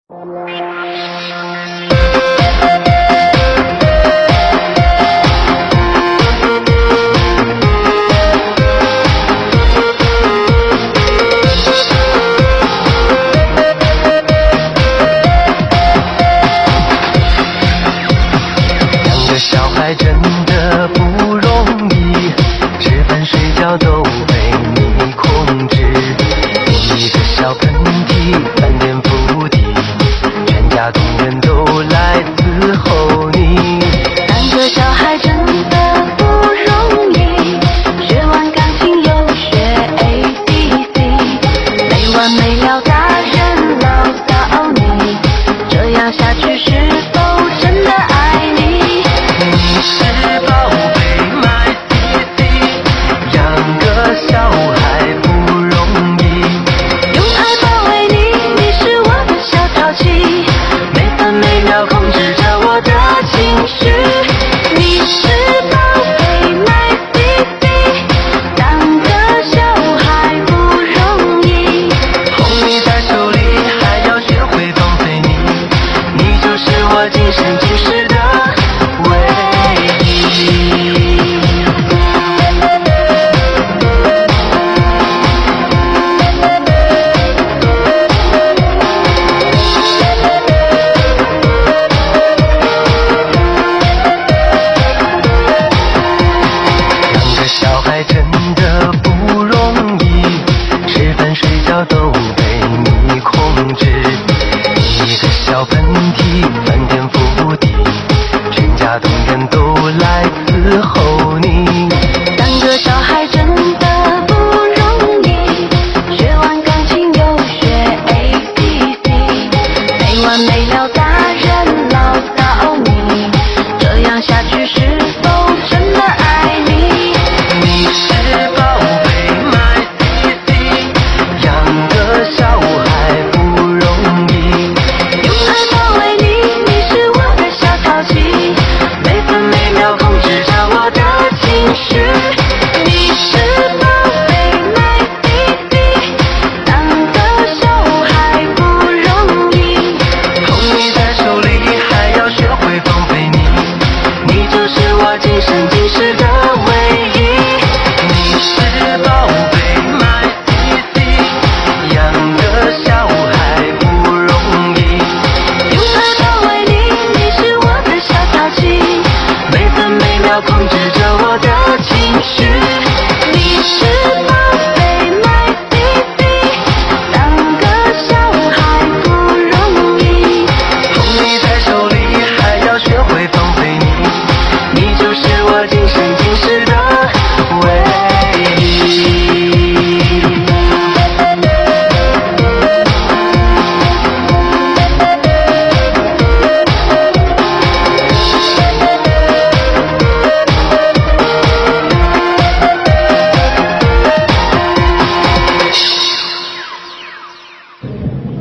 小孩真的不容易，吃饭睡觉都被你控制。一个小喷嚏，翻天覆地，全家动员都来伺候你。 当个小孩真的不容易，学完钢琴又学 ABC， 没完没了大人唠叨你，这样下去是否真的爱你？ 你是宝贝 my baby， 养个小孩不容易， 用爱包围你，你是我的小淘气， 每分每秒控制着我的情绪。 你是宝贝 my baby， 当个小孩不容易， 捧你在手里还要学会放飞你，你就是我今生今世的唯一。养个小孩真的不容易，吃饭睡觉都被你控制。一个小喷嚏，翻天覆地，全家动员都来伺候你。 当个小孩真的不容易，学完钢琴又学 ABC， 没完没了大人唠叨你，这样下去是否真的爱你？ 你是宝贝 my baby， 养个小孩不容易， 用爱包围你，你是我的小淘气， 每分每秒控制着我的情绪。 你是宝贝 my baby， 当个小孩不容易， 捧你在手里还要学会放飞你，你就是我今生今世的唯一。你是宝贝 my baby， 养个小孩不容易， 用爱包围你，你是我的小淘气， 每分每秒控制着我的情绪。 你是宝贝 my baby， 当个小孩不容易， 捧你在手里还要学会放飞你，你就是我今生今